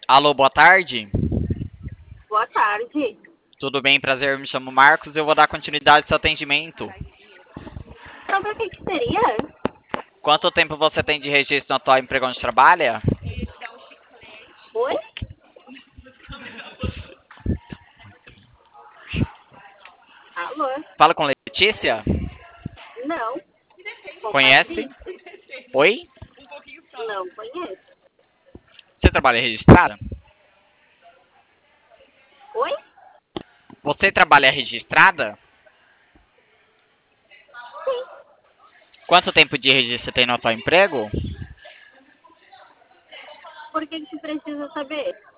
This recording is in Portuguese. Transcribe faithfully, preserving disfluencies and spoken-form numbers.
Alô, boa tarde. Boa tarde. Tudo bem? Prazer, me chamo Marcos. Eu vou dar continuidade ao seu atendimento. Sobre o que, que seria? Quanto tempo você tem de registro no atual emprego onde trabalha? Oi? Alô? Fala com Letícia? Não. Com Conhece? Patrícia? Oi? Não conheço. Você trabalha registrada? Oi? Você trabalha registrada? Sim. Quanto tempo de registro você tem no atual emprego? Por que, que você precisa saber?